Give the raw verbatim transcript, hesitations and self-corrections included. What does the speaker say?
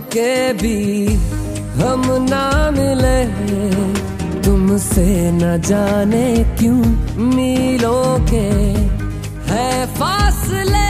के भी हम ना मिले, तुमसे न जाने क्यों मीलों के है फासले।